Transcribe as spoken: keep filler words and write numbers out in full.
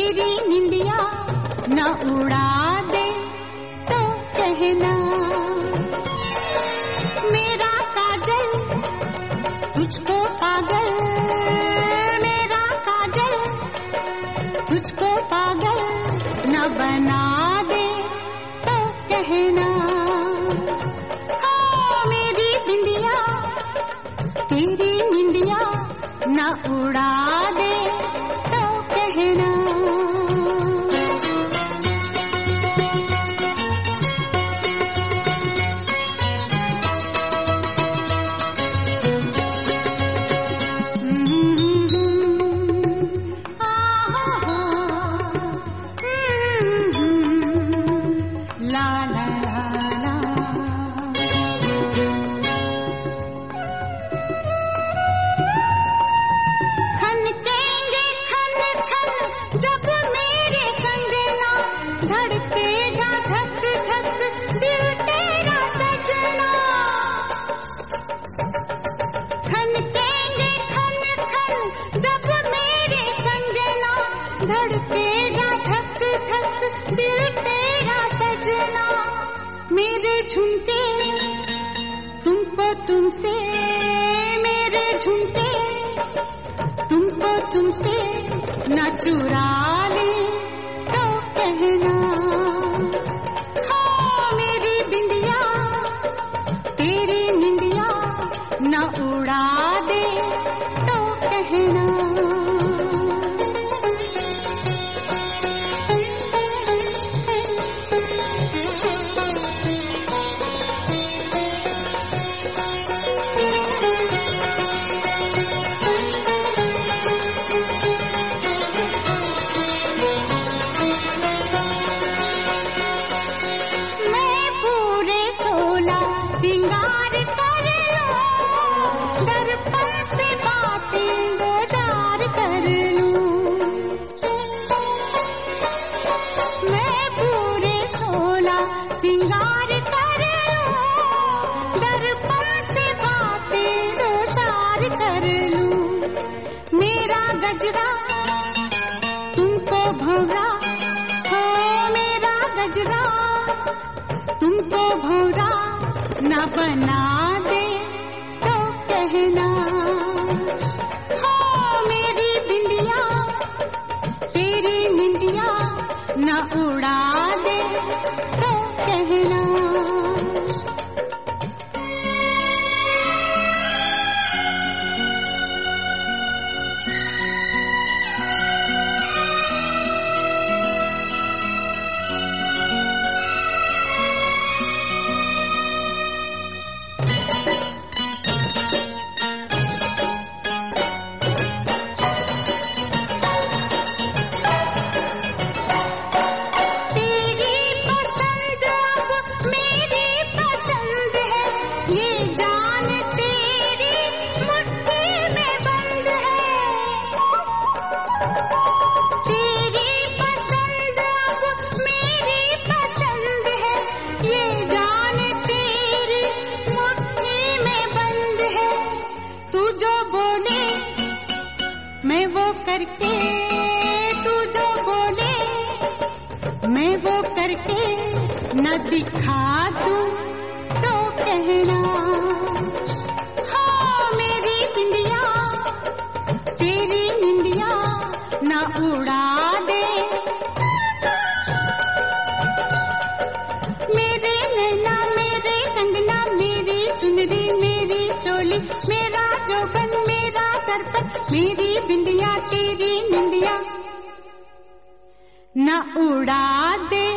तेरी निंदिया न उड़ा दे तो कहना। मेरा काजल तुझको पागल, मेरा काजल तुझको पागल न बना दे तो कहना। हाँ मेरी बिंदिया तेरी निंदिया न उड़ा दे तो कहना। धड़केगा धक धक दिल तेरा सजना। खनकेंगे खन खन जब मेरे संगना, धड़केगा धक धक दिल तेरा सजना। मेरे झुमके तुमको तुमसे, मेरे झुमके तुमको तुमसे न चुरा ले तो कहना। हाँ मेरी बिंदिया तेरी निंदिया न उड़ा दे तो कहना। सिंगार कर लो, दर्पण से बातें दो चार कर लूं। मैं पूरे सोला सिंगार कर लो, दर्पण से बातें दो चार कर लूं। मेरा गजरा तुमको भंवरा, हो मेरा गजरा तुमको भंवरा न बना दे तो कहना। हाँ मेरी बिंदिया तेरी निंदिया न उड़ा दे तो कहना। मैं वो करके तू जो बोले, मैं वो करके न दिखा दूं तो कहना। हाँ मेरी बिंदिया तेरी निंदिया न उड़ा दे। मेरे नैना मेरे कंगना, मेरी चुनरी मेरी चोली, मेरा जोबन मेरा दर्पण, मेरी बिंदिया तेरी निंदिया न उड़ा दे।